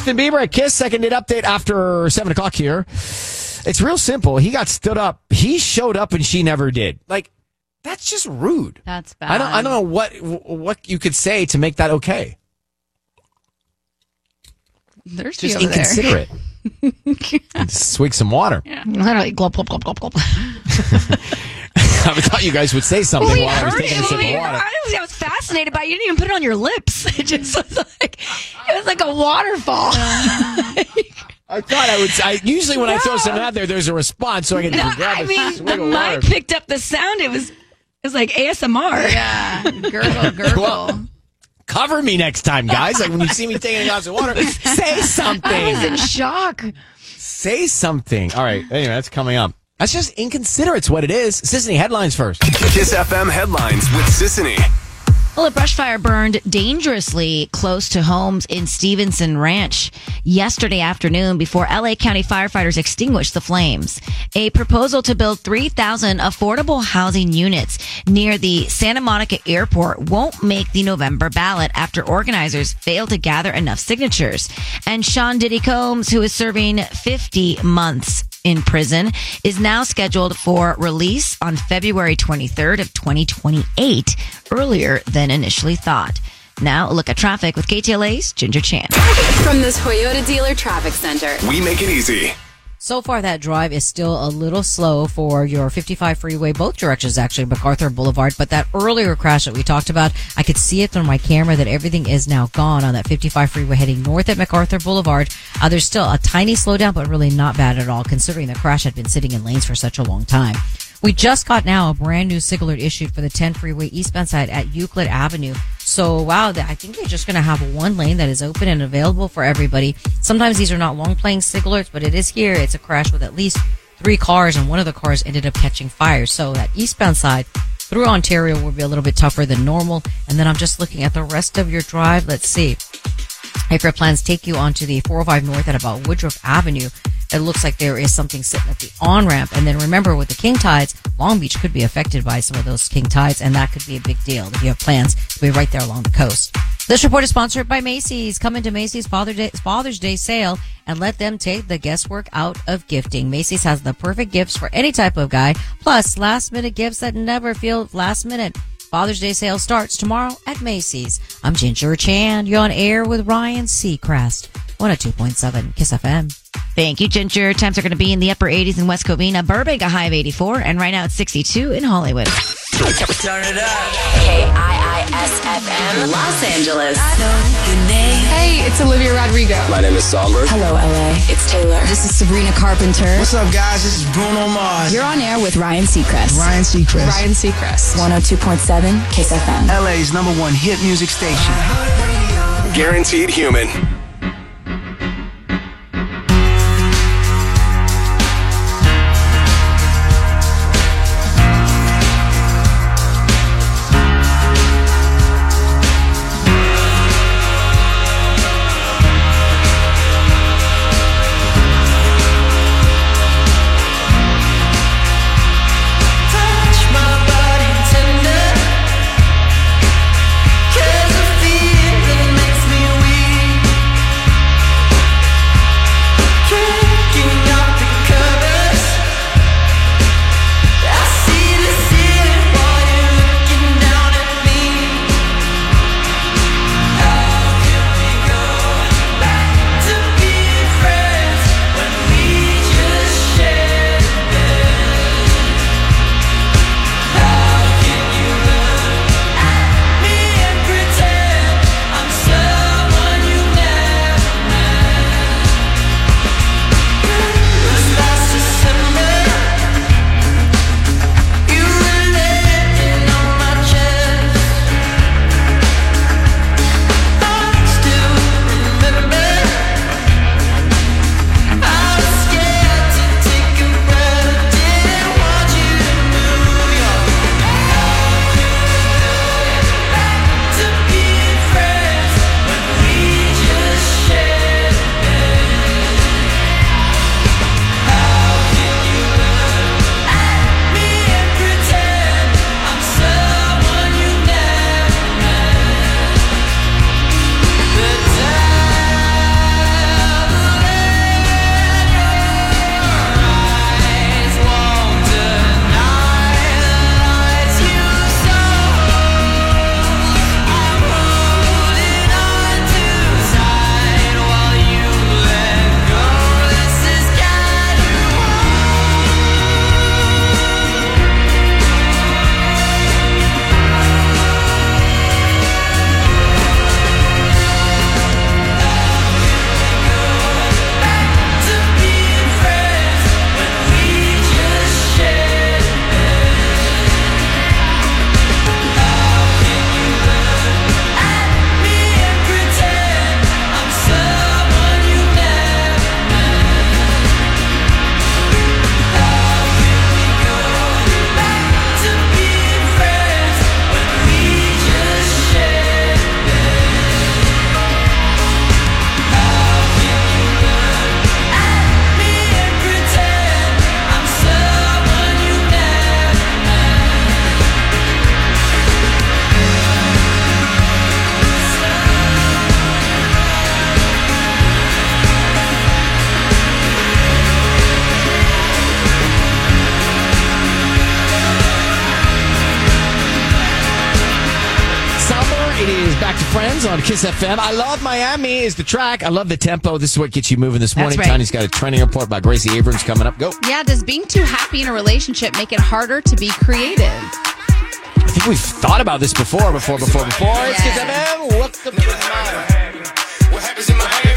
Justin Bieber at Kiss, second date update after 7 o'clock here. It's real simple. He got stood up. He showed up and she never did. Like, that's just rude. That's bad. I don't know what you could say to make that okay. There's just inconsiderate. Swig some water. Yeah. Literally, glop, glop, glop, glop, glop. I thought you guys would say something while I was taking a sip of water. I was fascinated by it. You didn't even put it on your lips. It just was like a waterfall. I thought I would. Usually when I throw something out there, there's a response, so I can grab a swig of water. The mic picked up the sound. It was like ASMR. Yeah, gurgle. Well, cover me next time, guys. Like when you see me taking a glass of water, say something. I was in shock. Say something. All right. Anyway, that's coming up. That's just inconsiderate. It's what it is. Sissany, headlines first. Kiss FM headlines with Sissany. Well, a brush fire burned dangerously close to homes in Stevenson Ranch yesterday afternoon before LA County firefighters extinguished the flames. A proposal to build 3,000 affordable housing units near the Santa Monica airport won't make the November ballot after organizers failed to gather enough signatures. And Sean Diddy Combs, who is serving 50 months in prison, is now scheduled for release on February 23rd of 2028, earlier than initially thought. Now, a look at traffic with KTLA's Ginger Chan. From this Toyota dealer traffic center. We make it easy. So far, that drive is still a little slow for your 55 freeway, both directions, actually, MacArthur Boulevard. But that earlier crash that we talked about, I could see it through my camera that everything is now gone on that 55 freeway heading north at MacArthur Boulevard. There's still a tiny slowdown, but really not bad at all, considering the crash had been sitting in lanes for such a long time. We just got now a brand new signal alert issued for the 10 freeway eastbound side at Euclid Avenue. So, wow, I think they're just going to have one lane that is open and available for everybody. Sometimes these are not long playing signal alerts, but it is here. It's a crash with at least 3 cars, and one of the cars ended up catching fire. So that eastbound side through Ontario will be a little bit tougher than normal. And then I'm just looking at the rest of your drive. Let's see. If your plans take you onto the 405 North at about Woodruff Avenue, it looks like there is something sitting at the on-ramp. And then remember, with the king tides, Long Beach could be affected by some of those king tides, and that could be a big deal if you have plans to be right there along the coast. This report is sponsored by Macy's. Come into Macy's Father's Day sale and let them take the guesswork out of gifting. Macy's has the perfect gifts for any type of guy, plus last-minute gifts that never feel last minute. Father's Day sale starts tomorrow at Macy's. I'm Ginger Chan. You're on air with Ryan Seacrest. 102.7 Kiss FM. Thank you, Ginger. Temps are going to be in the upper 80s in West Covina, Burbank, a high of 84, and right now it's 62 in Hollywood. Turn it up. KIISFM, Los Angeles. I know your name. Hey, it's Olivia Rodrigo. My name is Somber. Hello, LA. It's Taylor. This is Sabrina Carpenter. What's up, guys? This is Bruno Mars. You're on air with Ryan Seacrest. Ryan Seacrest. Ryan Seacrest. 102.7 Kiss FM. LA's #1 hit music station. Guaranteed human. back to Friends on Kiss FM. I Love Miami is the track. I love the tempo. This is what gets you moving this morning. right. Tanya's got a trending report by Gracie Abrams coming up. Go. Yeah, does being too happy in a relationship make it harder to be creative? I think we've thought about this before. It's Kiss FM. Welcome to the What happens in Miami?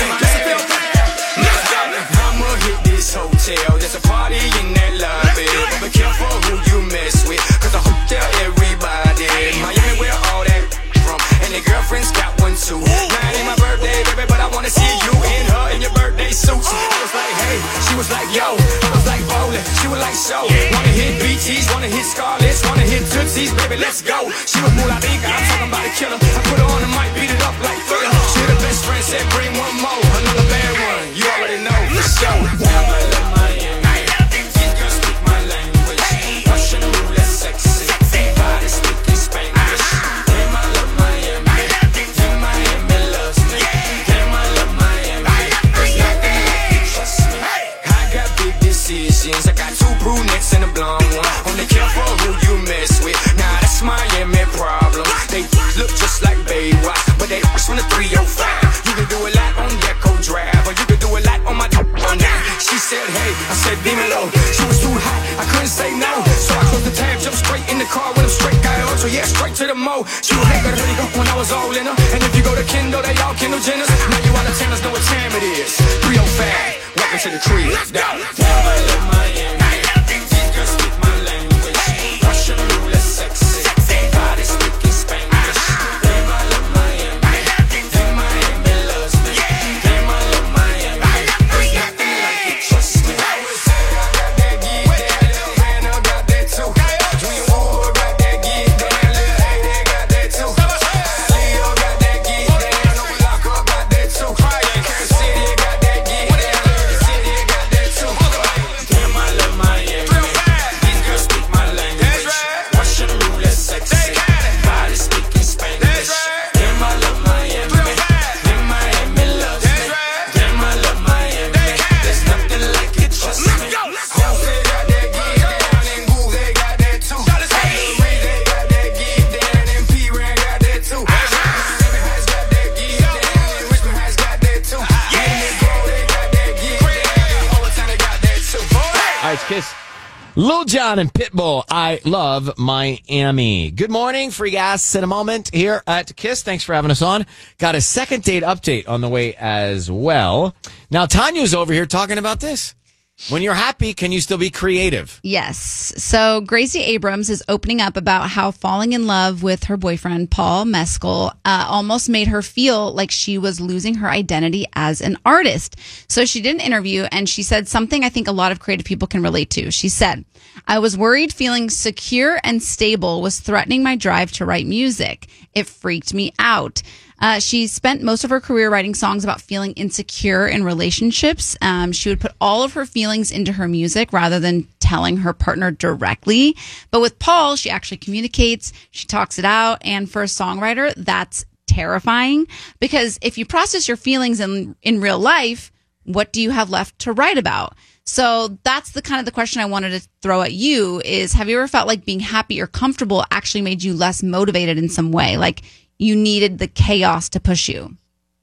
I'ma hit this hotel. There's a party in that lobby. But be careful who you mess with. Cause I hope tell everybody. Miami, where all that from? And their girlfriends got one too. Now it ain't my birthday, baby, but I wanna see you in her in your birthday suits. I was like, hey, she was like, yo. I was like, bowling. She was like, so. Wanna hit BTs, wanna hit Scarlets, wanna hit Tootsies, baby, let's go. She was more like I'm talking about a killer. I put her on the mic, beat it up like Thriller. She the best friend, said bring one more. Another bad one, you already know for sure. Now I love Miami. These girls speak my language. Russian roulette sexy. Body speaking Spanish. Damn, I love Miami. Damn, Miami loves me. Damn, I love Miami. There's nothing like it, trust me. I got big decisions. I got two brunettes and a blonde one. Only careful who you mess with. Nah, that's Miami problem. They look just like Baywatch, but they from the 305. You can do a lot on Gecko Drive, or you can do a lot on my on that. She said, hey, I said, dímelo. She was too hot, I couldn't say no. So I closed the tab, jumped straight in the car with him straight, got her, so yeah, straight to the mo. She was like, when I was all in her. And if you go to Kendall, they all Kendall Jenners. Now you out of towners know what time it is. 305, welcome to the crib. Down. I love Miami. These girls speak my language. Russian roulette sexy. Body speaking Spanish. Damn, I love Miami. Damn, Miami loves me. Damn, I love Miami. There's nothing like it, trust me. I got that gig, that little Hannah got that too. Junior Wood got that gig, that little Hay, got that too. Leo got that gig, that Noble Lockup got that too. Kansas City got that gig, that Liberty City got that too. Damn, I love Miami. These girls speak my language. Russian roulette sexy. Body speaking Spanish. Damn, I love Miami. Damn, Miami loves me. Damn, I love Miami. There's nothing like it, trust me. Jose got that gig down in Goose, they got that too. Ray, they got that gig down in P-Ran, got that too. Seven Heights got that gig down in Richmond Heights, got that too. In Grove, they got that gig down. Overtime, they got that too. All right, it's Kiss. Lil Jon and Pitbull, I Love Miami. Good morning. Free gas in a moment here at Kiss. Thanks for having us on. Got a second date update on the way as well. Now, Tanya's over here talking about this. When you're happy, can you still be creative? Yes. So Gracie Abrams is opening up about how falling in love with her boyfriend, Paul Mescal, almost made her feel like she was losing her identity as an artist. So she did an interview and she said something I think a lot of creative people can relate to. She said, I was worried feeling secure and stable was threatening my drive to write music. It freaked me out. She spent most of her career writing songs about feeling insecure in relationships. She would put all of her feelings into her music rather than telling her partner directly. But with Paul, she actually communicates, she talks it out. And for a songwriter, that's terrifying because if you process your feelings in real life, what do you have left to write about? So that's the kind of the question I wanted to throw at you is, have you ever felt like being happy or comfortable actually made you less motivated in some way? Like you needed the chaos to push you?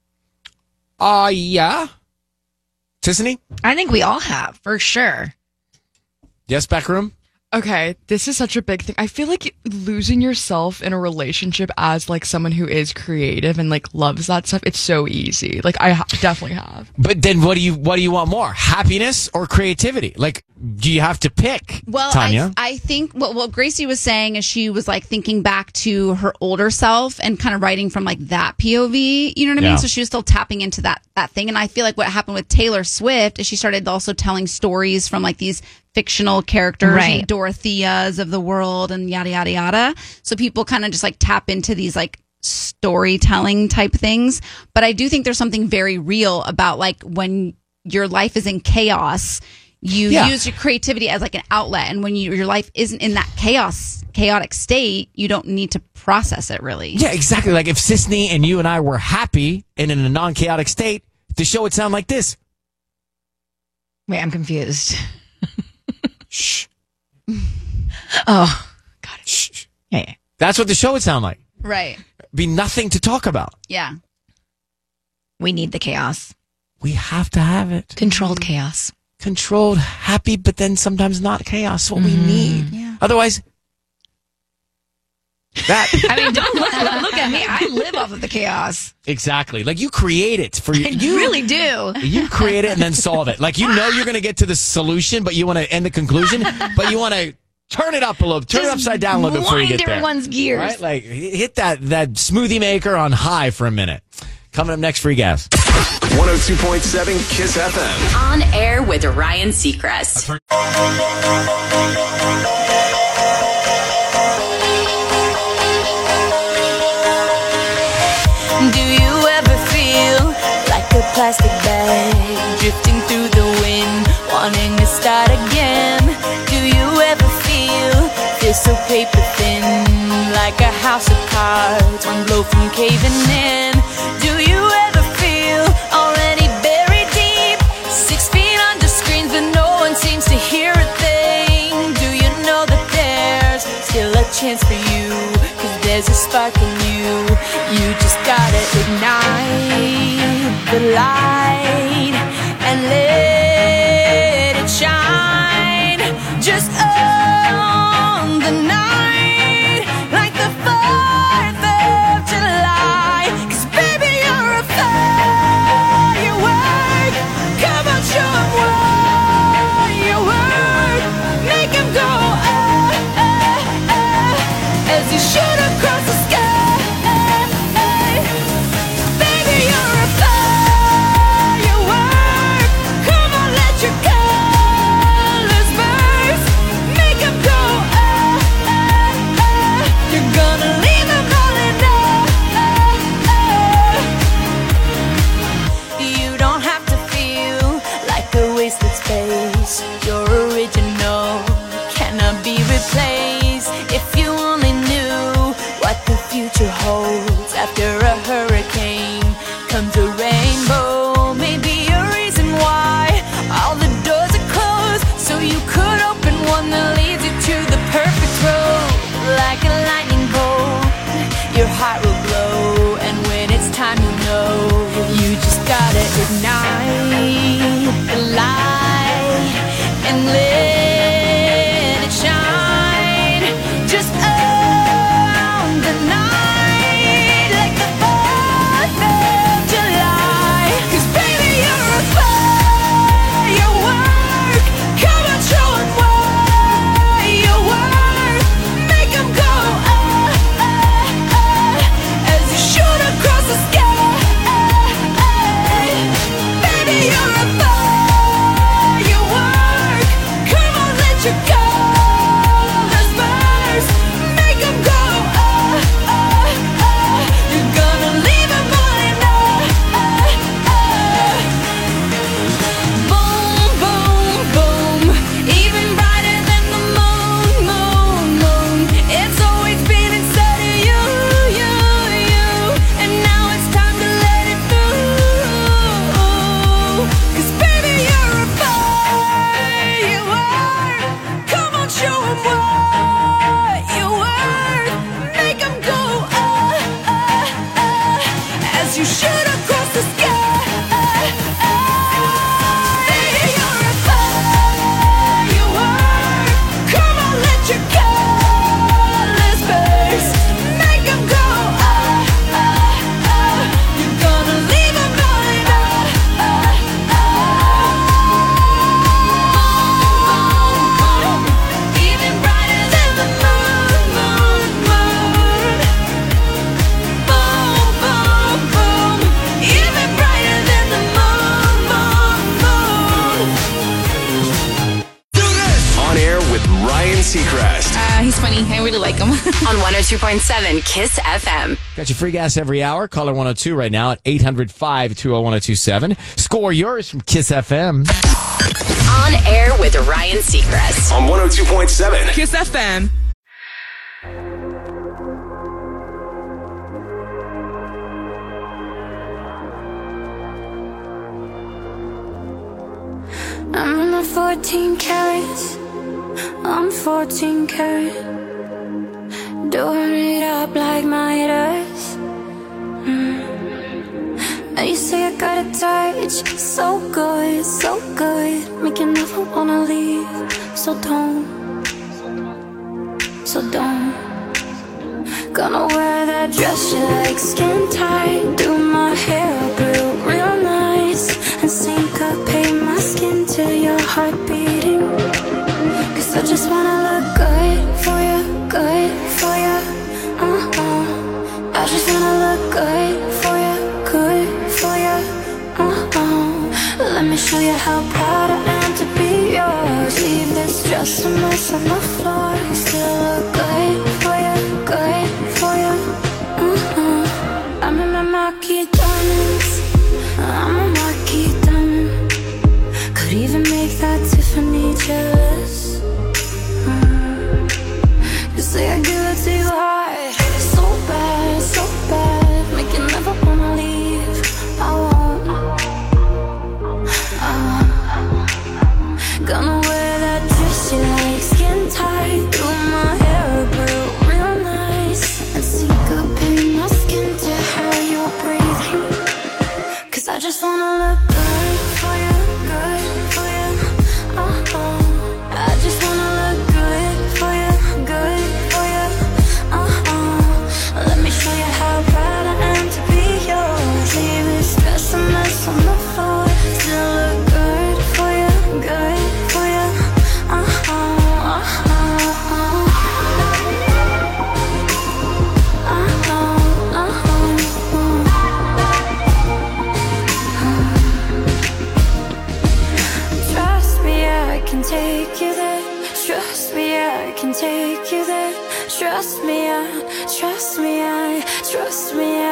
Yeah. Tiffany? I think we all have, for sure. Yes, back room? Okay, this is such a big thing. I feel like losing yourself in a relationship as like someone who is creative and like loves that stuff, it's so easy. Like I definitely have. But then what do you want more? Happiness or creativity? Like, do you have to pick, Well, Tanya? I think what Gracie was saying is she was like thinking back to her older self and kind of writing from like that POV, you know what I mean? Yeah. So she was still tapping into that thing. And I feel like what happened with Taylor Swift is she started also telling stories from like these fictional characters, Right. Dorotheas of the world and yada, yada, yada. So people kind of just like tap into these like storytelling type things. But I do think there's something very real about like when your life is in chaos, you use your creativity as like an outlet. And when your life isn't in that chaotic state, you don't need to process it really. Yeah, exactly. Like if Sisney and you and I were happy and in a non-chaotic state, the show would sound like this. Wait, I'm confused. Shh. Oh, got it. Shh. Yeah. That's what the show would sound like. Right. be nothing to talk about. Yeah. We need the chaos. We have to have it. Controlled chaos. Controlled, happy, but then sometimes not chaos. What we need. Yeah. Otherwise, that. I mean, don't look at me. I live off of the chaos. Exactly. Like you create it for you. You really do. You create it and then solve it. Like you know you're going to get to the solution, but you want to end the conclusion, but you want to turn it up a little, turn it upside down a little bit before you get there. Everyone's gears. Right? Like hit that smoothie maker on high for a minute. Coming up next, free gas. 102.7 Kiss FM. On air with Ryan Seacrest. Do you ever feel like a plastic bag drifting through the wind, wanting to start again? Do you ever feel this so paper thin, like a house of cards, one blow from caving in? Do you ever feel already buried deep, 6 feet under screens, but no one seems to hear a thing? Do you know that there's still a chance for you? 'Cause there's a spark in you. You just gotta ignite the light and let it shine. Just own the night like the 4th of July. 'Cause baby, you're a firework. Come on, show 'em what you work. Make 'em go as you shoot across the sky. Baby, you're a firework. Come on, let your colors burst. Make 'em go You're gonna leave 'em all in You don't have to feel like a wasted space. You're original, cannot be replaced. If you only knew what the future holds. After a hurricane comes a rainbow. Maybe a reason why all the doors are closed, so you could open one that leads you to the perfect road. Like a lightning bolt, your heart will glow, and when it's time, you know you just gotta ignite the light and let it shine. Just own the night like the 4th of July. 'Cause baby, you're a firework. Come on, show 'em what you work. Make 'em go as you shoot across the sky. Baby, you're a firework. Come on, let your colors burst. Make 'em go You're gonna leave 'em all in Boom, boom, boom. Even brighter than the moon, moon, moon. It's always been inside of you, you, you. And now it's time to let it through. 'Cause baby, you're a firework. Come on, show 'em what you work. Make 'em go as you shoot across the sky. Baby, you're a firework. Come on, let your colors burst. Make 'em go You're gonna leave 'em all in Even brighter than the moon, moon, moon. Boom, boom, boom. Even brighter than the moon, moon, moon. On air with Ryan Seacrest. He's funny. I really like him. On 102.7 Kiss FM. Got your free gas every hour. Caller 102 right now at 800-520-1027. Score yours from Kiss FM. On air with Ryan Seacrest. On 102.7 Kiss FM. I'm in my 14 carats. I'm 14 karat. Doing it up like Midas. Now you say I got a touch, so good, make you never wanna leave. So don't. Gonna wear that dress you like, skin tight, do my hair up real nice, and syncopate my skin to your heart beating. Cause I just wanna look good for you, I just wanna look good for you, Let me show you how proud I am to be yours. Leave this dress a mess on the floor. You still look good for you, I'm in my marquee diamonds, I'm a marquee diamond. Could even make that Tiffany jealous. You say I give it to you hard, so bad, make you never wanna leave. I won't. Gonna wear that dress you like, skin tight, do my hair up real nice, and syncopate my skin to how you're breathing. Cause I just wanna look good for you, I just wanna look good for you, Let me show you how proud I am to be yours. Leave this dress a mess on the floor. Still look good for you, Trust me, I can take you there. Trust me, I can take you there. Trust me, I Trust me, I Trust me, I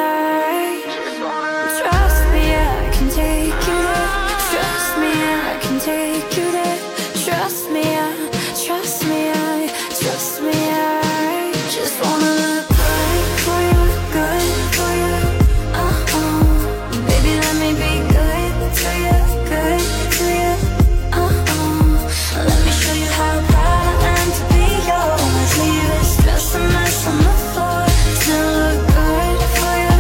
can take you there. Trust me, I can take you there. Trust me, I just wanna look good for you, Baby, let me be good to you, Let me show you how proud I am to be yours. Leave this dress a mess on the floor. Still look good for you,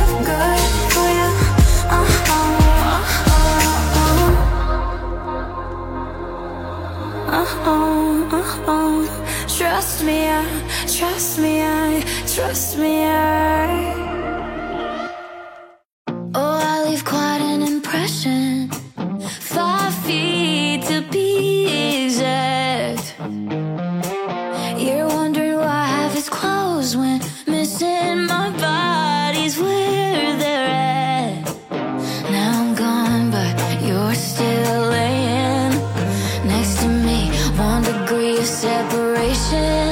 Trust me, I Oh, I leave quite an impression. 5 feet to be exact. You're wondering why I have his clothes when missing my body's where they're at. Now I'm gone, but you're still laying next to me. 1 degree of separation.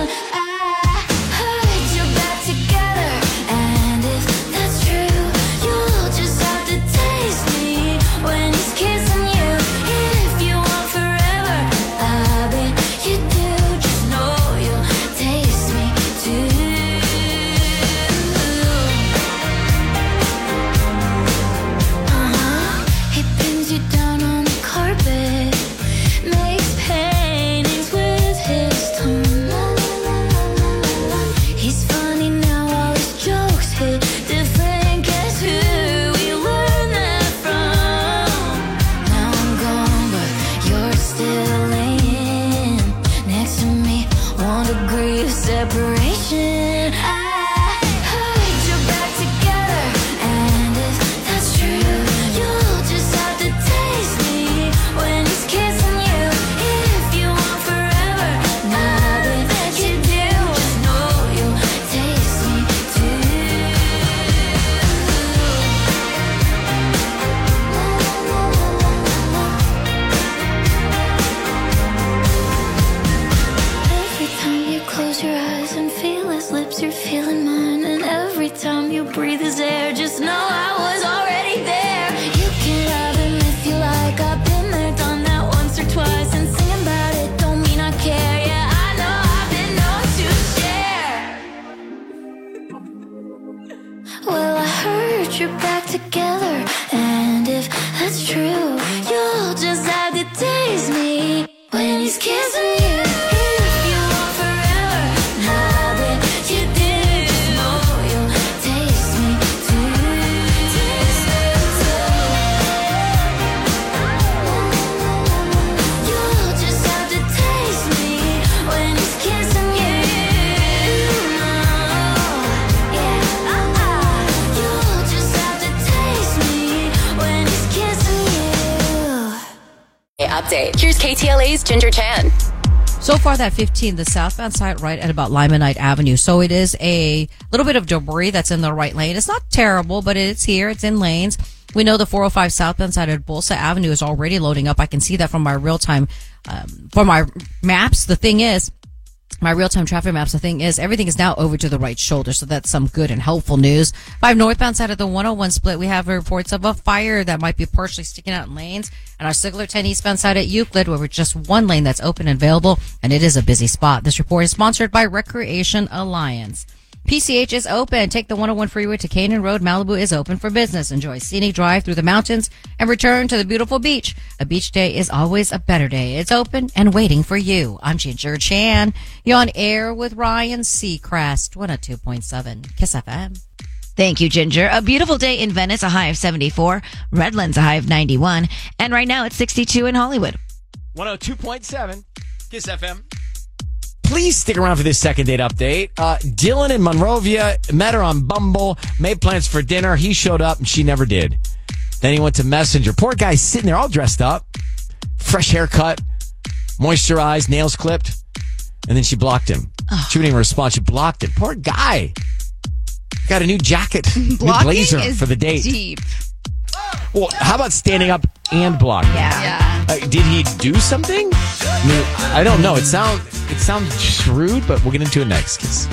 update. Here's KTLA's Ginger Chan. So far, that 15, the southbound side right at about Limonite Avenue. So it is a little bit of debris that's in the right lane. It's not terrible, but it's here. It's in lanes. We know the 405 southbound side at Bolsa Avenue is already loading up. I can see that from my real-time, from my maps. The thing is, my real-time traffic maps, the thing is, everything is now over to the right shoulder, so that's some good and helpful news. 5 northbound side of the 101 split, we have reports of a fire that might be partially sticking out in lanes. And our Sigler 10 eastbound side at Euclid, where we're just one lane that's open and available, and it is a busy spot. This report is sponsored by Recreation Alliance. PCH is open. Take the 101 freeway to Canaan Road. Malibu is open for business. Enjoy scenic drive through the mountains and return to the beautiful beach. A beach day is always a better day. It's open and waiting for you. I'm Ginger Chan. You're on air with Ryan Seacrest, 102.7 Kiss FM. Thank you, Ginger. A beautiful day in Venice, a high of 74. Redlands, a high of 91. And right now it's 62 in Hollywood. 102.7 Kiss FM. Please stick around for this second date update. Dylan in Monrovia met her on Bumble, made plans for dinner. He showed up and she never did. Then he went to Messenger. Poor guy's sitting there all dressed up, fresh haircut, moisturized, nails clipped. And then she blocked him. She wouldn't even respond. She blocked him. Poor guy. Got a new jacket, new blazer for the date. Deep. Well, how about standing up and blocking? Yeah. Did he do something? I mean, I don't know. It sounds shrewd, but we'll get into it next. Kiss.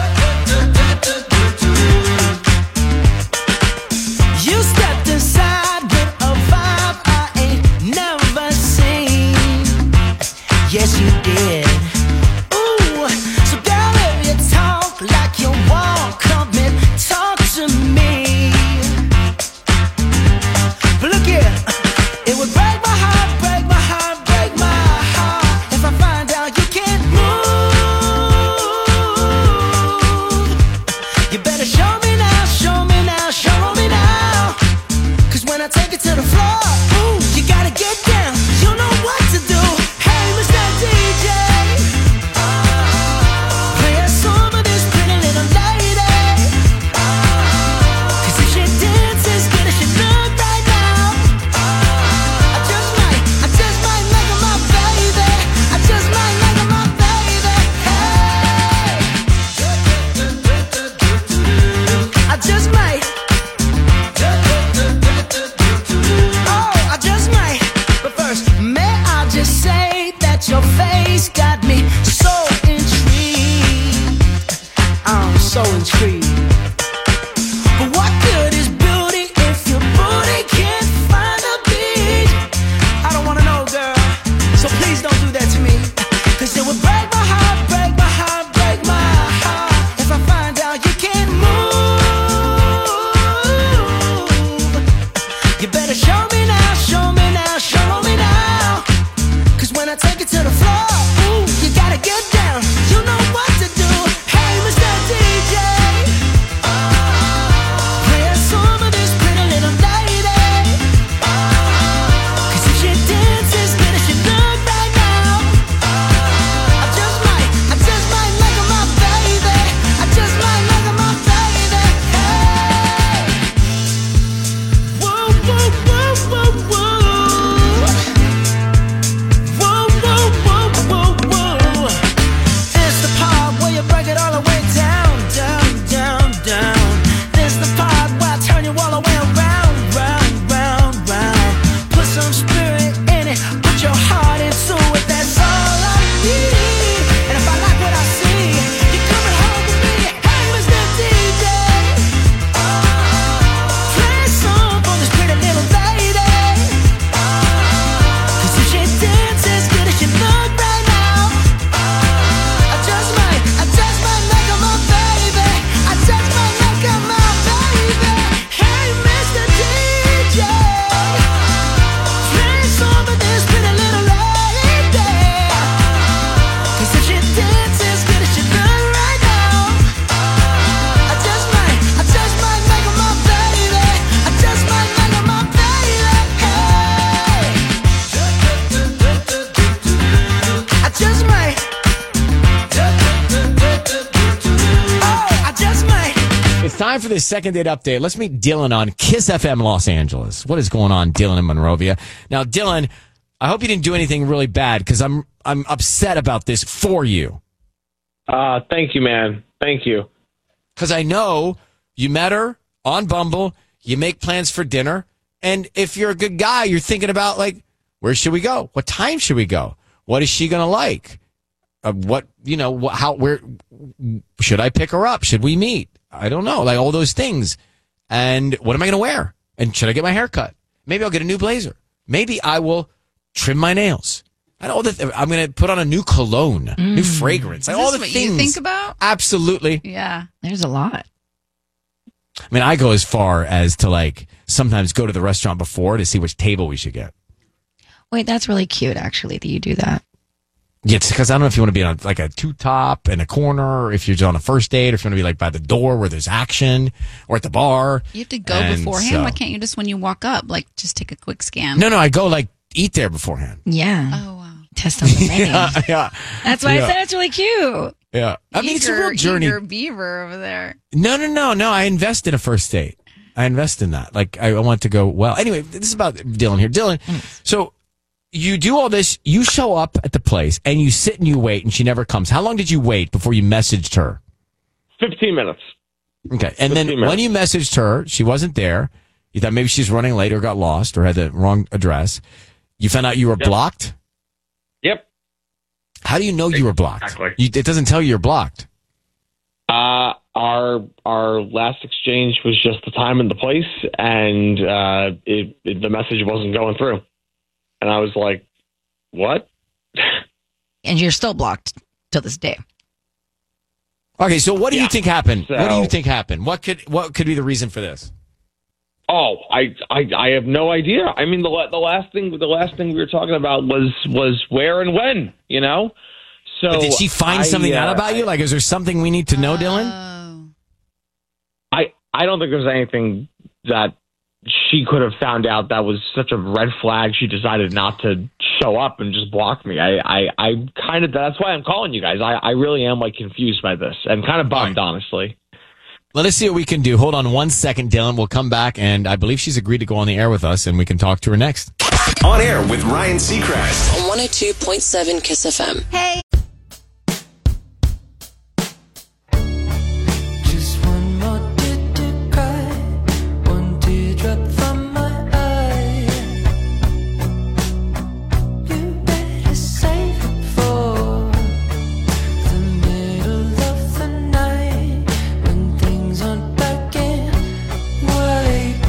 You stepped inside with a vibe I ain't never seen. Yes, you did. Ooh, so girl, if you talk like you walk, come and talk to me. But look here, it would break my heart, break my heart, break my heart if I find out you can't move. You better show me now, show me now, show me now. 'Cause when I take it to the floor, ooh, you gotta get down. You know what to do. Hey, Mr. DJ, play a song of this pretty little lady. 'Cause if she dances good as she look right now, I just might make her my baby. I just might make her my baby. Hey, I just might. Oh, I just might. But first, may I just say that your face got me so intrigued. I'm so intrigued. But what good is beauty if your booty can't find a beat? I don't wanna know, girl. So please don't do that to me. 'Cause it would break my heart, break my heart, break my heart if I find out you can't move. You better show me now, show me now, show me now. 'Cause when I take it to the floor, ooh, you gotta get down. You know what to do. Hey, Mr. DJ, play a song of this pretty little lady. 'Cause if she dances good as she look right now, I just might make her my baby. I just might make her my baby. Hey, whoa, whoa, whoa, whoa, whoa. Whoa, whoa, whoa, whoa, whoa. It's the part where you break it all the way down, down, down, down. This the part where I turn you all the way around, round, round, round. Put some spirit in it, put your heart into it. That's all I need. And if I like what I see, you're coming home with me. Hey, Mr. DJ, play a song for this pretty little lady. 'Cause if she dances good as she look right now, I just might make her my baby. I just might make her my baby. Hey, Mr. DJ, play a song for this pretty little lady. 'Cause if she dances good as she look right now, I just might make her my baby. I just might make her my baby. Hey, I just might. Oh, I just might. It's time for this second date update. Let's meet Dylan on Kiss FM Los Angeles. What is going on, Dylan in Monrovia? Now, Dylan, I hope you didn't do anything really bad because I'm upset about this for you. Thank you, man. Thank you. Because I know you met her on Bumble. You make plans for dinner. And if you're a good guy, you're thinking about, like, where should we go? What time should we go? What is she going to like? Where should I pick her up? Should we meet? I don't know. Like, all those things. And what am I going to wear? And should I get my hair cut? Maybe I'll get a new blazer. Maybe I will trim my nails. I'm going to put on a new cologne, new fragrance. Is all this the what things. you think about? Absolutely. Yeah. There's a lot. I mean, I go as far as to, like, sometimes go to the restaurant before to see which table we should get. Wait, that's really cute, actually, that you do that. Yeah, it's because I don't know if you want to be on like a two-top in a corner, or if you're on a first date, or if you want to be like by the door where there's action, or at the bar. You have to go beforehand. Why can't you just, when you walk up, like, just take a quick scan? No, I go like eat there beforehand. Yeah. Oh, wow. Test on the menu. Yeah. That's why I said it's really cute. Yeah. I mean, it's a real journey. Eager beaver over there. No. I invest in a first date. I invest in that. Like, I want to go well. Anyway, this is about Dylan here. Dylan, so you do all this. You show up at the place, and you sit and you wait, and she never comes. How long did you wait before you messaged her? 15 minutes. Okay. And then when you messaged her, she wasn't there. You thought maybe she's running late or got lost or had the wrong address. You found out you were blocked? Yep. How do you know you were blocked? Exactly. It doesn't tell you you're blocked. Our last exchange was just the time and the place, and the message wasn't going through. And I was like, what? And you're still blocked till this day. Okay, so what do you think happened? So- What do you think happened? What could be the reason for this? Oh, I have no idea. I mean, the last thing we were talking about was where and when, you know? So But did she find something out about you? Like, is there something we need to know, Dylan? I don't think there's anything that she could have found out that was such a red flag. She decided not to show up and just block me. I kind of, that's why I'm calling you guys. I really am, like, confused by this and kind of bummed, honestly. Let us see what we can do. Hold on 1 second, Dylan. We'll come back, and I believe she's agreed to go on the air with us, and we can talk to her next. On air with Ryan Seacrest. On 102.7 Kiss FM. Hey. Just one more tear to cry, one teardrop from my eye. You better save it for the middle of the night when things aren't black and white.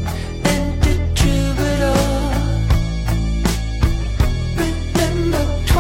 And the troubadour, remember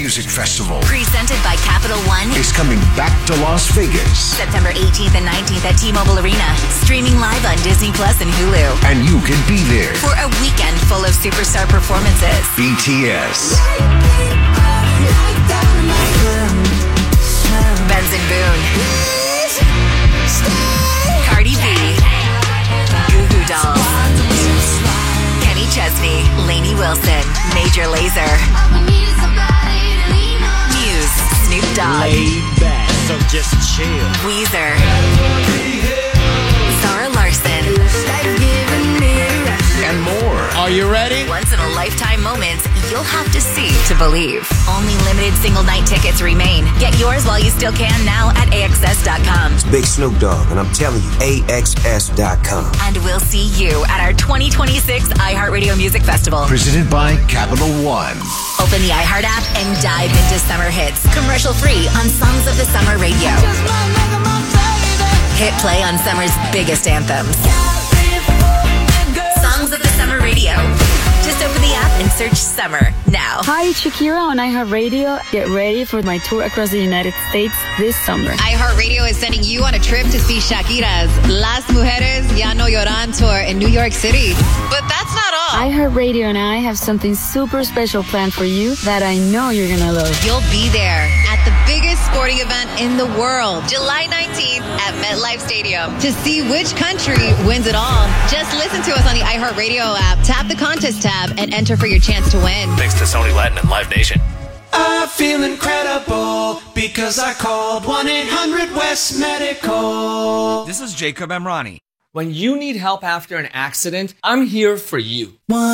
Music Festival Presented by Capital One. is coming back to Las Vegas. September 18th and 19th at T-Mobile Arena. Streaming live on Disney Plus and Hulu. And you can be there. For a weekend full of superstar performances. BTS, Benson Boone. Cardi B. Goo Goo Dolls. Kenny Chesney. Lainey Wilson. Major Lazer. Muse. Snoop Dogg. Laid back, so just chill. Weezer. Zara Larson. and more. Are you ready? Once in a lifetime moments you'll have to see to believe. Only limited single night tickets remain. Get yours while you still can now at AXS.com. It's Big Snoop Dogg, and I'm telling you, AXS.com. And we'll see you at our 2026 iHeartRadio Music Festival. Presented by Capital One. Open the iHeart app and dive into summer hits. Commercial free on Songs of the Summer Radio. Hit play on summer's biggest anthems. Songs of the Summer Radio. Just open the app and search Summer now. Hi, it's Shakira on iHeartRadio. Get ready for my tour across the United States this summer. iHeartRadio is sending you on a trip to see Shakira's Las Mujeres Ya No Lloran tour in New York City. But that's not all. iHeartRadio and I have something super special planned for you that I know you're going to love. You'll be there at the biggest sporting event in the world, July 19th at MetLife Stadium. To see which country wins it all, just listen to us on the iHeartRadio app, tap the contest tab, and enter for your chance to win. Thanks to Sony Latin and Live Nation. I feel incredible because I called 1-800-WEST Medical. This is Jacob Emrani. When you need help after an accident, I'm here for you.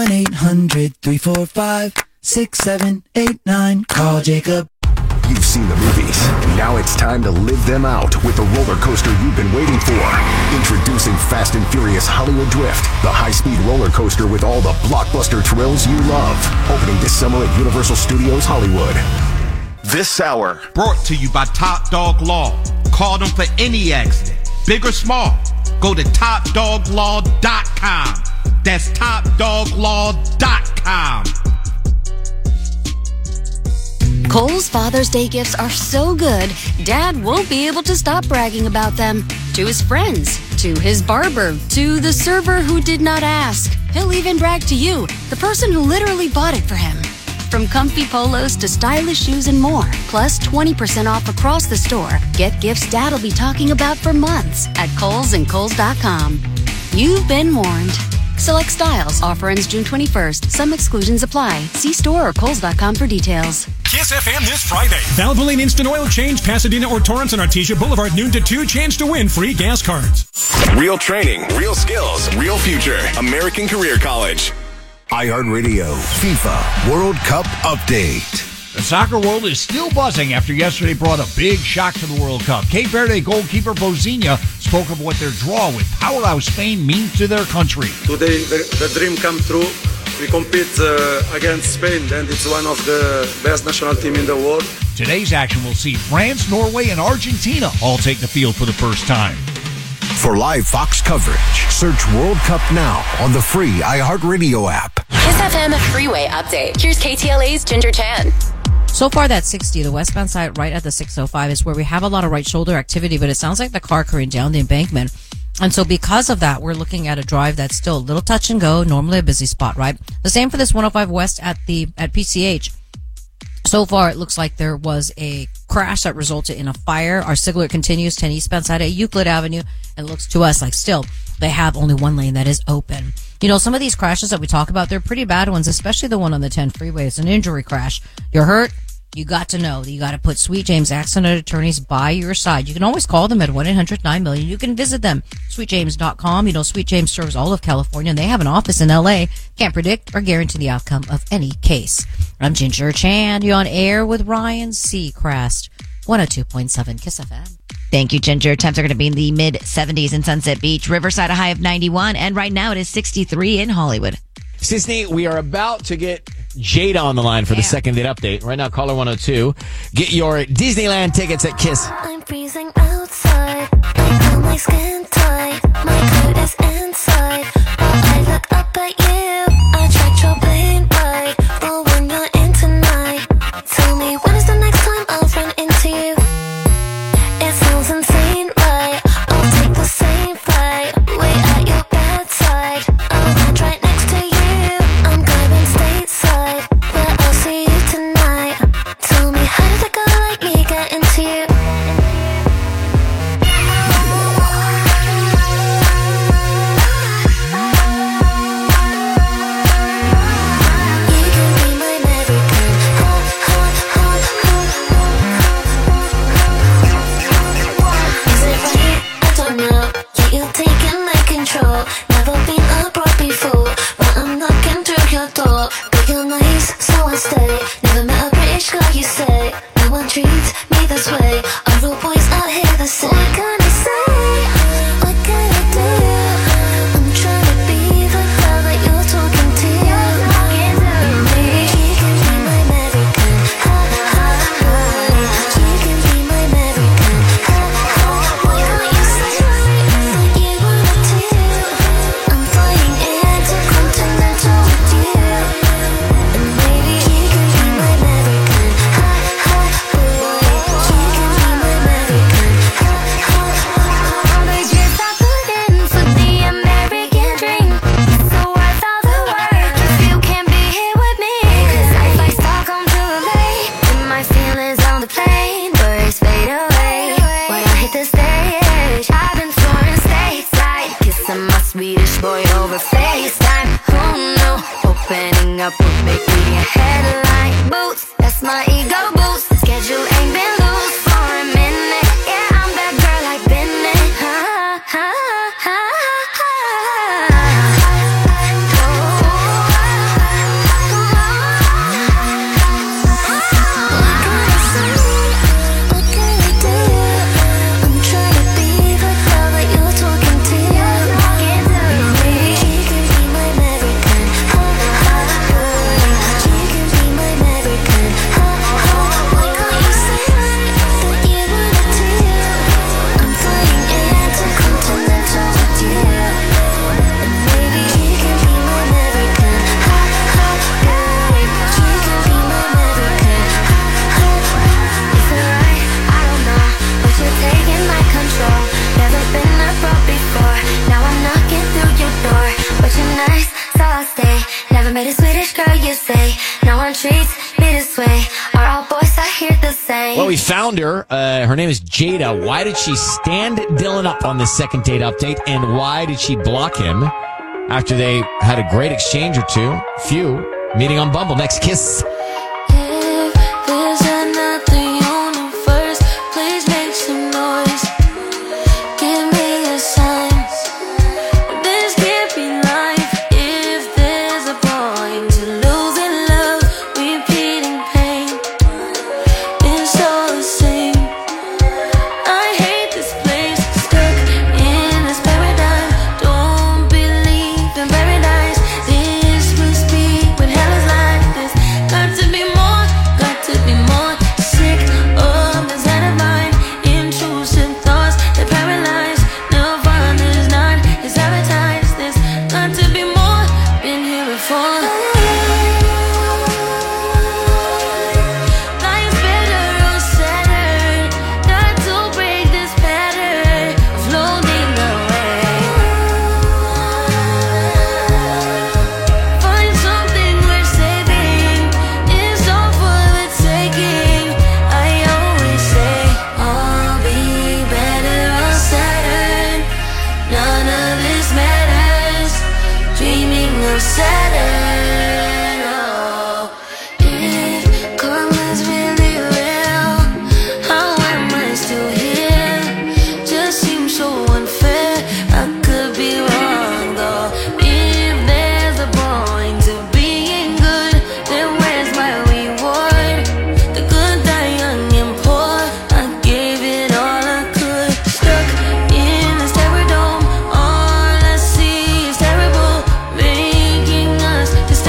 1-800-345-6789. Call Jacob. You've seen the movies. Now it's time to live them out with the roller coaster you've been waiting for. Introducing Fast and Furious Hollywood Drift, the high-speed roller coaster with all the blockbuster thrills you love. Opening this summer at Universal Studios Hollywood. This hour. Brought to you by Top Dog Law. Call them for any accident, big or small. Go to TopDogLaw.com. That's TopDogLaw.com. Kohl's Father's Day gifts are so good, Dad won't be able to stop bragging about them. To his friends, to his barber, to the server who did not ask. He'll even brag to you, the person who literally bought it for him. From comfy polos to stylish shoes and more, plus 20% off across the store. Get gifts Dad'll be talking about for months at Kohl's and Kohl's.com. You've been warned. Select styles. Offer ends June 21st. Some exclusions apply. See store or Kohl's.com for details. Kiss FM this Friday. Valvoline Instant Oil Change, Pasadena or Torrance on Artesia Boulevard, noon to 2. Chance to win free gas cards. Real training, real skills, real future. American Career College. iHeartRadio FIFA World Cup Update. The soccer world is still buzzing after yesterday brought a big shock to the World Cup. Cape Verde goalkeeper Bozinha spoke of what their draw with powerhouse Spain means to their country. Today, the dream come true. We compete against Spain, and it's one of the best national team in the world. Today's action will see France, Norway, and Argentina all take the field for the first time. For live Fox coverage, search World Cup now on the free iHeartRadio app. Kiss FM Freeway Update. Here's KTLA's Ginger Chan. So far, that 60, the westbound side right at the 605 is where we have a lot of right shoulder activity, but it sounds like the car carrying down the embankment. And so because of that, we're looking at a drive that's still a little touch and go, normally a busy spot, right? The same for this 105 West at PCH. So far, it looks like there was a crash that resulted in a fire. Our Sigler continues 10 eastbound side at Euclid Avenue. And it looks to us like still they have only one lane that is open. You know, some of these crashes that we talk about, they're pretty bad ones, especially the one on the 10 freeway. It's an injury crash. You're hurt. You got to know that you got to put Sweet James Accident Attorneys by your side. You can always call them at 1-800-9-million. You can visit them, sweetjames.com. You know, Sweet James serves all of California, and they have an office in L.A. Can't predict or guarantee the outcome of any case. I'm Ginger Chan. You're on air with Ryan Seacrest. 102.7 Kiss FM. Thank you, Ginger. Temps are going to be in the mid-70s in Sunset Beach. Riverside, a high of 91. And right now it is 63 in Hollywood. Sisney, we are about to get Jada on the line for the second date update. Right now, caller 102. Get your Disneyland tickets at Kiss. I'm freezing outside. I feel my skin tight. My coat is inside. While I look up at you, I tried your plane ride. But when you're in tonight, tell me when control. Never been abroad before, but I'm knocking through your door. But you're nice, so I stay. Never met a British girl, you say. No one treats me this way. All rude boys out here the same. What can I say? What can I do? I'm trying to be the girl that you're talking to. Maybe you can be my American. Ha ha ha. You can be my American. Ha ha. Why can't you say that you wanna do? I'm flying intercontinental with you. And maybe you can be my American. Ha ha. Boy, you can be my American. Ha ha. All the years I put in for the American dream, so worth all the work if you can't be here with me. 'Cause I fly Stockholm to LA, and my feelings on the plane, worries fade away when I hit the stage. I've been touring stateside, kissing my Swedish boy over FaceTime. Who knew opening up would make me a headline? Boots, that's my ego boost. Schedule ain't been loose for a minute. Yeah, I'm that girl like Bennett. Ha ha ha ha. What can I say? What can I do? I'm trying to be the girl that you're talking to. Maybe you can be my American. Ha ha. You can be my American. Ha ha. Why can't you say that you wanna do? I'm flying intercontinental with you. And maybe you can be my American. Ha ha. Babe, you can be my American. Ha ha. Is it right? I don't know, but you're taking my control. Never been abroad before, now I'm knocking through your door. But you're nice, so I'll stay. Never met a Swedish girl, you say. No one treats me this way. Are all boys out here the same? Well, we found her. Her name is Jada. Why did she stand Dylan up on the second date update? And why did she block him after they had a great exchange or two? Few. Meeting on Bumble. Next Kiss. If there's another universe, please make some noise. Give me a sign. This can't be life. If there's a point to losing love, repeating pain, it's all the same. I hate this place, stuck in this paradigm. Don't believe in paradise. This must be when hell is like this. Got to be more, got to be more. Sick of this head of mine. Intrusive thoughts that paralyze. Nirvana's not is advertised. This got to be more. Been here before. Life's better on Saturn. Got to break this pattern of floating away. Find something worth saving. It's all for the taking. I always say I'll be better on Saturn. None of this matters. Dreaming of Saturn. Oh, if karma's really real, how am I still here? Just seems so unfair. I could be wrong though. If there's a point to being good, then where's my reward? The good die young and poor. I gave it all I could. Stuck in this terror dome. All I see is terrible, making us this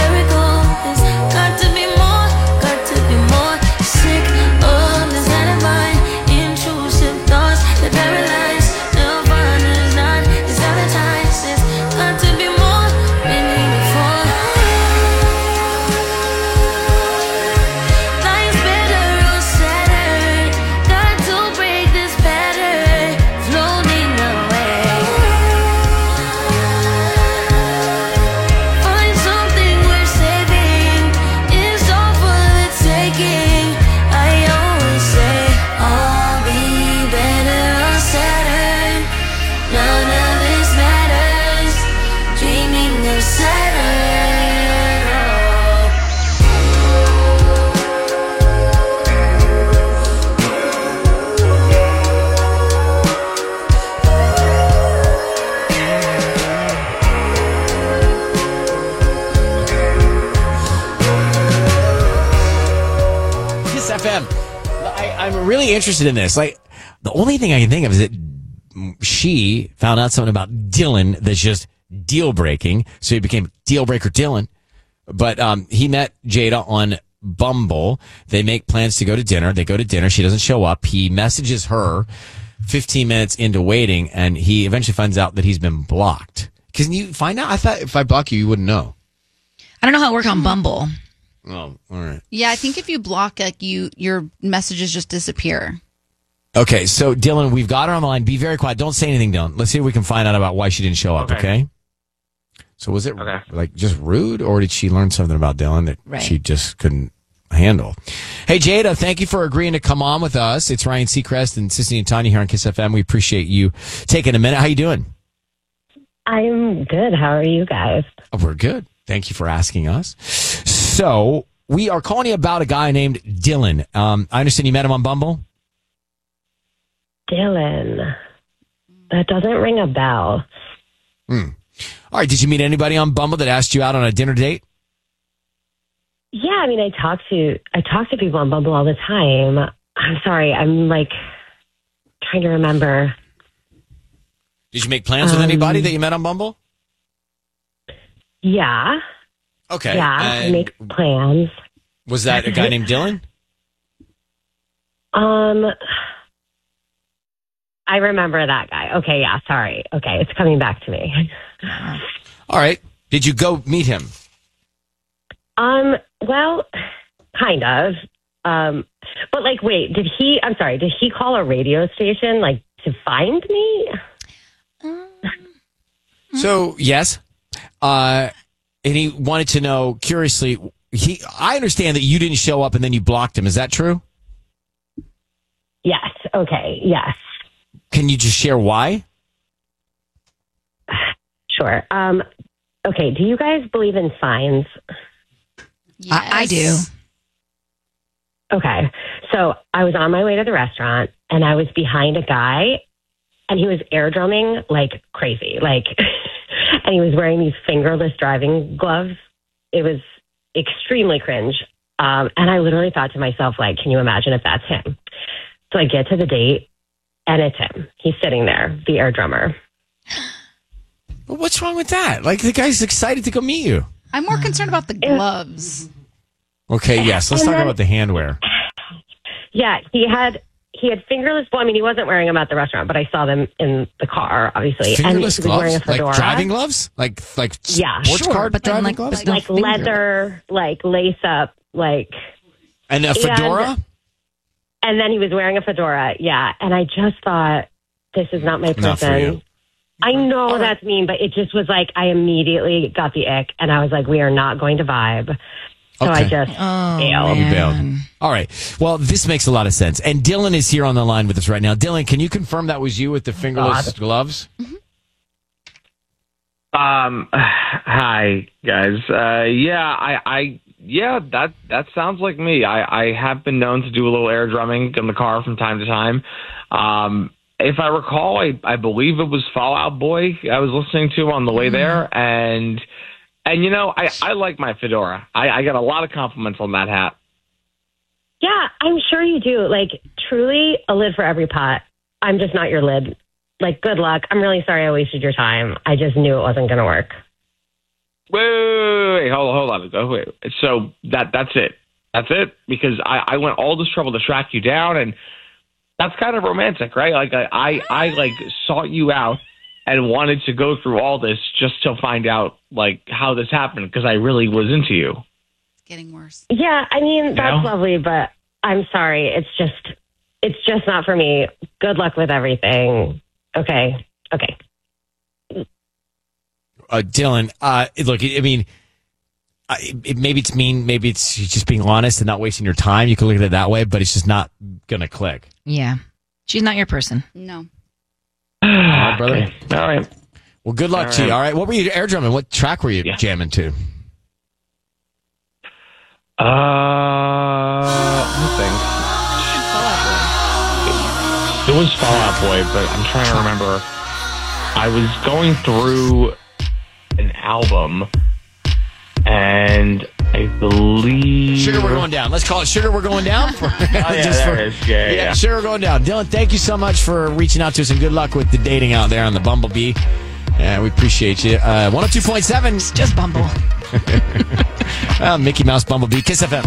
I'm really interested in this. Like, the only thing I can think of is that she found out something about Dylan that's just deal breaking. So he became Deal Breaker Dylan. But he met Jada on Bumble. They make plans to go to dinner. They go to dinner. She doesn't show up. He messages her 15 minutes into waiting, and he eventually finds out that he's been blocked. Can you find out? I thought if I block you, you wouldn't know. I don't know how it works on Bumble. Oh, all right. Yeah, I think if you block, like your messages just disappear. Okay, so Dylan, we've got her on the line. Be very quiet. Don't say anything, Dylan. Let's see if we can find out about why she didn't show up, okay? So was it like just rude, or did she learn something about Dylan that she just couldn't handle? Hey, Jada, thank you for agreeing to come on with us. It's Ryan Seacrest and Sissy and Tanya here on Kiss FM. We appreciate you taking a minute. How you doing? I'm good. How are you guys? Oh, we're good. Thank you for asking us. So we are calling you about a guy named Dylan. I understand you met him on Bumble? Dylan. That doesn't ring a bell. All right. Did you meet anybody on Bumble that asked you out on a dinner date? Yeah, I mean, I talk to people on Bumble all the time. I'm sorry. I'm like trying to remember. Did you make plans with anybody that you met on Bumble? Yeah. Okay. Yeah, I make plans. Was that a guy named Dylan? I remember that guy. Okay, yeah, sorry. Okay, it's coming back to me. All right. Did you go meet him? Well, kind of. But like, wait, did he call a radio station, like, to find me? So, yes. And he wanted to know, curiously, I understand that you didn't show up and then you blocked him. Is that true? Yes. Okay. Yes. Can you just share why? Sure. Okay. Do you guys believe in signs? Yes. I do. Okay. So I was on my way to the restaurant and I was behind a guy and he was air drumming like crazy. Like, and he was wearing these fingerless driving gloves. It was extremely cringe. And I literally thought to myself, like, can you imagine if that's him? So I get to the date and it's him. He's sitting there, the air drummer. Well, what's wrong with that? Like, the guy's excited to go meet you. I'm more concerned about the gloves. Okay, yes. Let's talk about the handwear. Yeah, he had fingerless. Well, I mean, he wasn't wearing them at the restaurant, but I saw them in the car, obviously. Fingerless and he was wearing a gloves? fedora. Like driving gloves? Like yeah, sports car driving gloves? Like leather, like lace up, like. And a fedora? And then he was wearing a fedora, yeah. And I just thought, this is not my person. Not for you. I know that's mean, but it just was like, I immediately got the ick, and I was like, we are not going to vibe. So I just bailed. All right. Well, this makes a lot of sense. And Dylan is here on the line with us right now. Dylan, can you confirm that was you with the fingerless gloves? Hi, guys. That sounds like me. I have been known to do a little air drumming in the car from time to time. If I recall, I believe it was Fall Out Boy I was listening to on the way there, and you know, I like my fedora. I got a lot of compliments on that hat. Yeah, I'm sure you do. Like, truly, a lid for every pot. I'm just not your lid. Like, good luck. I'm really sorry I wasted your time. I just knew it wasn't going to work. Wait, hold on. Wait. So that's it. That's it? Because I went all this trouble to track you down, and that's kind of romantic, right? Like, I like sought you out and wanted to go through all this just to find out, like, how this happened, because I really was into you. It's getting worse. Yeah, I mean, that's lovely, but I'm sorry. It's just not for me. Good luck with everything. Okay. Dylan, look, I mean, maybe it's mean, maybe it's just being honest and not wasting your time. You can look at it that way, but it's just not going to click. Yeah. She's not your person. No. All right, brother. Okay. All right. Well, good luck to you. All right. What were you air drumming? What track were you jamming to? Let me think. It was Fall Out Boy, but I'm trying to remember. I was going through an album, and I believe. Sugar, we're going down. Let's call it Sugar, we're going down. Oh, yeah, there it is. Yeah. Sugar, we're going down. Dylan, thank you so much for reaching out to us, and good luck with the dating out there on the Bumblebee. Yeah, we appreciate you. 102.7. Just Bumble. Mickey Mouse Bumblebee, Kiss FM.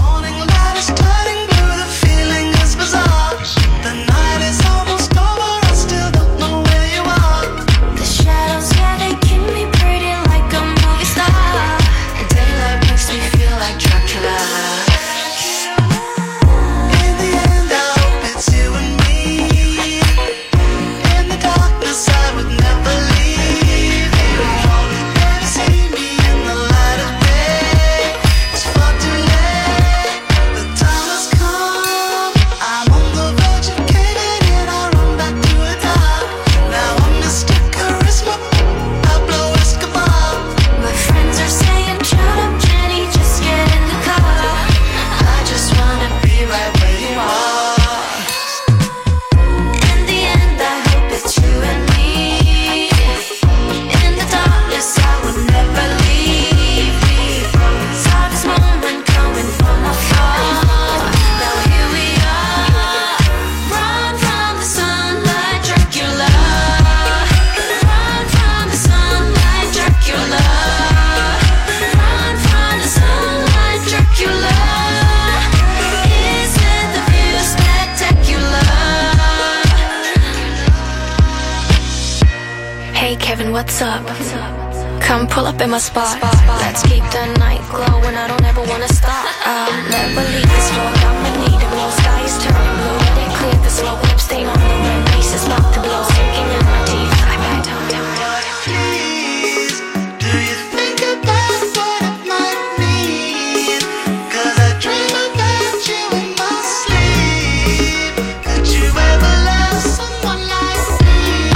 What's up? Come pull up in my spot. Let's keep the night glowing. I don't ever wanna stop. I'll never leave this floor. I'ma need a blow. Sky is turning blue. Let it clear the slow lip stain on the rim. Face is about to blow. Sinking in my teeth. I bet Please, do you think about what it might mean? 'Cause I dream about you in my sleep. Could you ever love someone like me?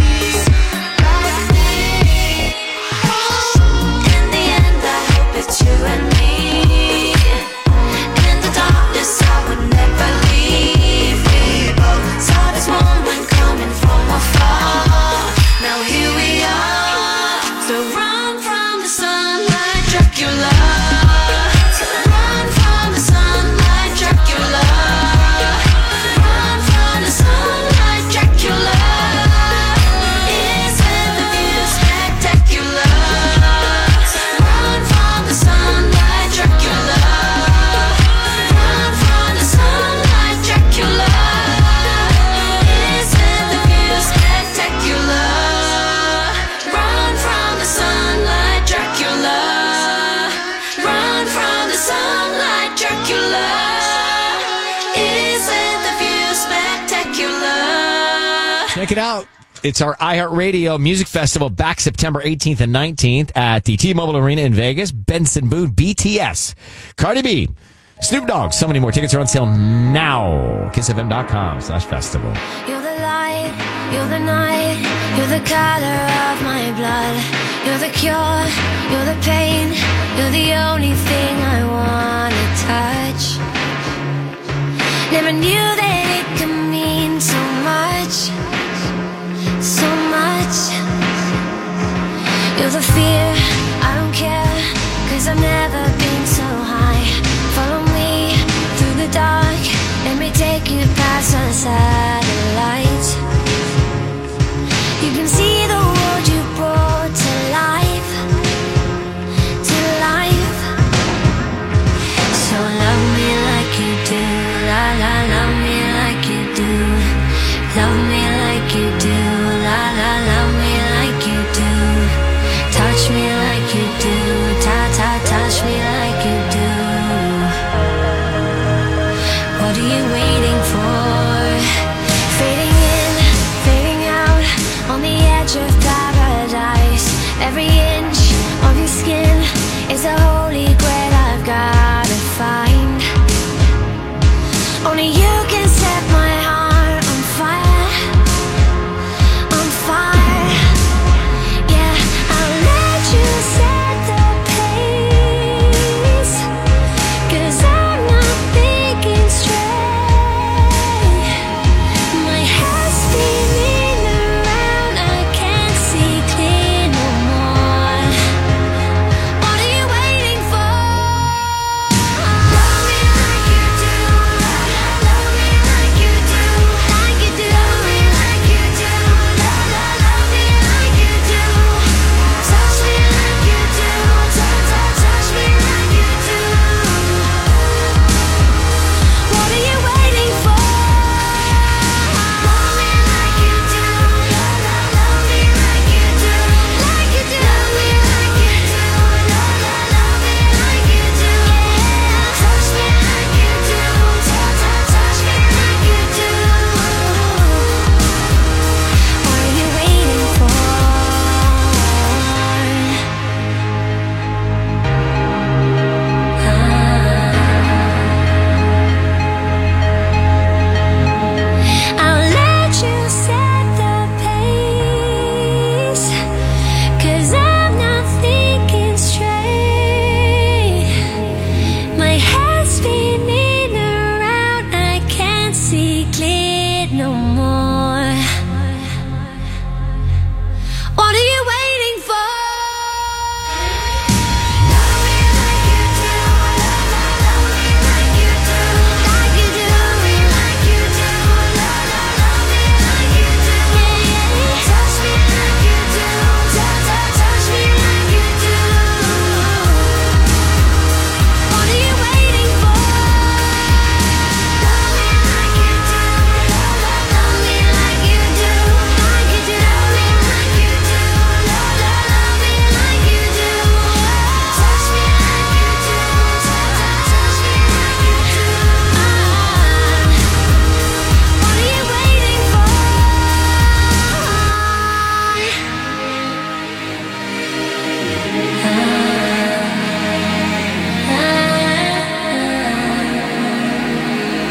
you and me. In the darkness, I would never leave. We both saw this moment coming from afar. Now here we are. So run from the sunlight, Dracula. So run from the sunlight, Dracula. Run from the sunlight, Dracula. Isn't the view spectacular? Run from the sunlight, Dracula. Run from the sunlight, Dracula. Isn't the view spectacular? Run from the sunlight, Dracula. Run from the sunlight, Dracula. Isn't the view spectacular? Check it out. It's our iHeartRadio Music Festival back September 18th and 19th at the T-Mobile Arena in Vegas. Benson Boone, BTS, Cardi B, Snoop Dogg. So many more tickets are on sale now. KissFM.com/festival. You're the light, you're the night, you're the color of my blood. You're the cure, you're the pain, you're the only thing I wanna touch. Never knew that it could mean so much, so much. You're the fear, I don't care, 'cause I've never been so high. Follow me through the dark, let me take you past the satellite. You can see the world you brought to life, to life. So love me like you do, la la, love me like you do. Love me like you do, la la, love me like you do. Touch me like you do, ta ta, touch me like you do. What are you waiting for? Fading in, fading out, on the edge of paradise. Every inch of your skin is a holy grail I've gotta find. Only you can set my heart on fire, on fire. Yeah, I'll let you set the pace, 'cause I'm not thinking straight. My head's spinning around, I can't see clear no more.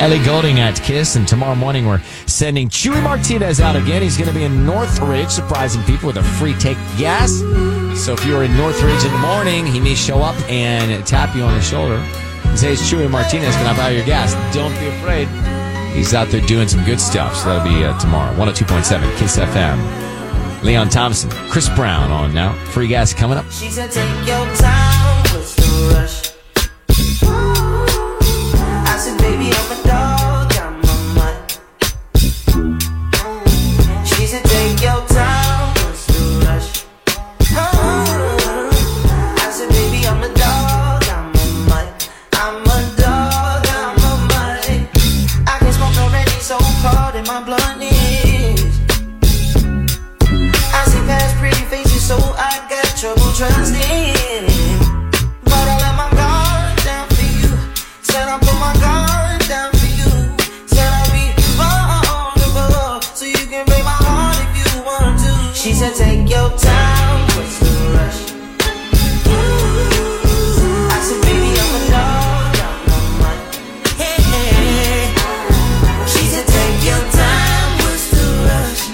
Ellie Golding at KISS, and tomorrow morning we're sending Chewy Martinez out again. He's going to be in Northridge, surprising people with a free tank of gas. So if you're in Northridge in the morning, he may show up and tap you on the shoulder and say, it's Chewy Martinez, can I buy your gas? Don't be afraid. He's out there doing some good stuff, so that'll be tomorrow. 102.7 KISS FM. Leon Thompson, Chris Brown on now. Free gas coming up. She said, take your time, what's the rush? I said, baby, I'm a dog, I'm a mutt. She said, take your time, what's the rush? I said, baby, I'm a dog, I'm a mutt. I'm a dog, I'm a mutt. I can smoke already, so hard in my blunt is. I see past pretty faces, so I got trouble trusting. But I let my guard down for you. Said I put my guard down for you. Said I'll be vulnerable, so you can break my heart if you want to. She said, take your time, what's the rush? I said, baby, I'm a dog, I'm a mutt. Hey. She said, take your time, what's the rush?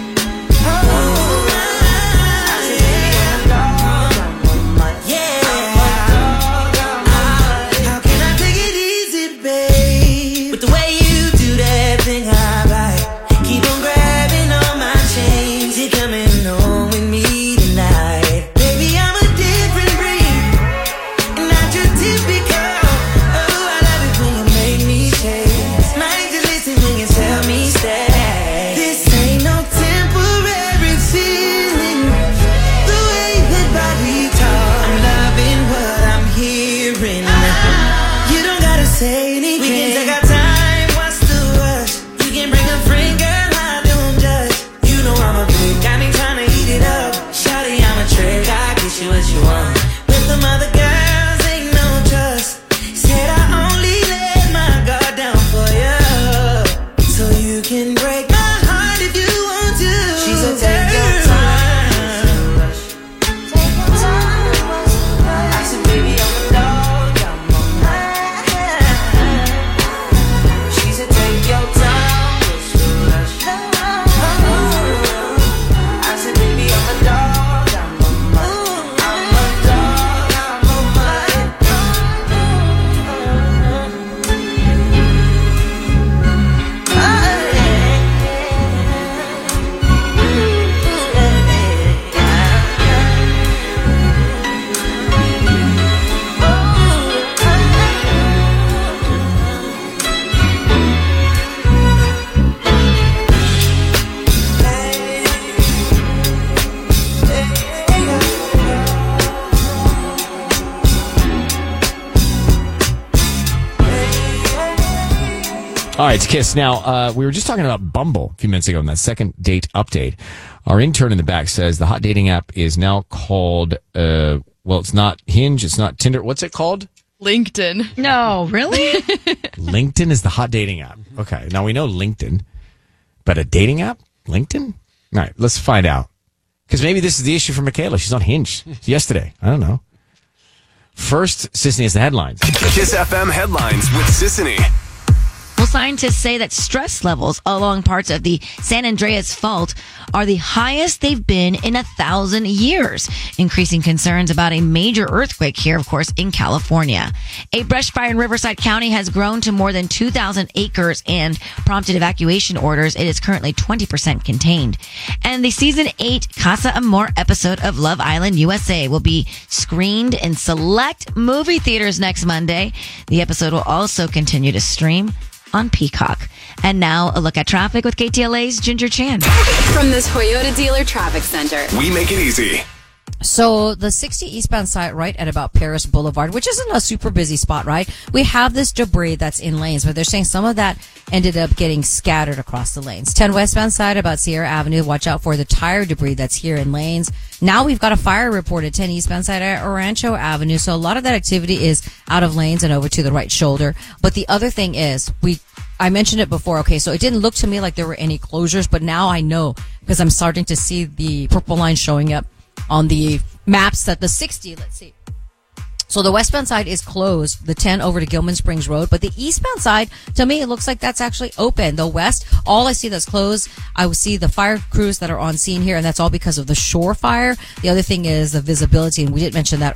All right, it's KISS. Now, we were just talking about Bumble a few minutes ago in that second date update. Our intern in the back says the hot dating app is now called, well, it's not Hinge, it's not Tinder. What's it called? LinkedIn. No, really? LinkedIn is the hot dating app. Okay, now we know LinkedIn, but a dating app? LinkedIn? All right, let's find out. Because maybe this is the issue for Michaela. She's on Hinge yesterday. I don't know. First, Sissany has the headlines. KISS FM headlines with Sissany. Well, scientists say that stress levels along parts of the San Andreas Fault are the highest they've been in 1,000 years, increasing concerns about a major earthquake here, of course, in California. A brush fire in Riverside County has grown to more than 2,000 acres and prompted evacuation orders. It is currently 20% contained. And the season 8 Casa Amor episode of Love Island USA will be screened in select movie theaters next Monday. The episode will also continue to stream on Peacock. And now a look at traffic with KTLA's Ginger Chan. From this Toyota dealer traffic center. We make it easy. So the 60 eastbound side right at about Paris Boulevard, which isn't a super busy spot, right? We have this debris that's in lanes, but they're saying some of that ended up getting scattered across the lanes. 10 westbound side about Sierra Avenue. Watch out for the tire debris that's here in lanes. Now we've got a fire report at 10 eastbound side at Rancho Avenue. So a lot of that activity is out of lanes and over to the right shoulder. But the other thing is I mentioned it before. Okay, so it didn't look to me like there were any closures, but now I know because I'm starting to see the purple line showing up on the maps that the 60, let's see. So the westbound side is closed, the 10 over to Gilman Springs Road, but the eastbound side, to me, it looks like that's actually open. The west, all I see that's closed, I would see the fire crews that are on scene here, and that's all because of the shore fire. The other thing is the visibility, and we did mention that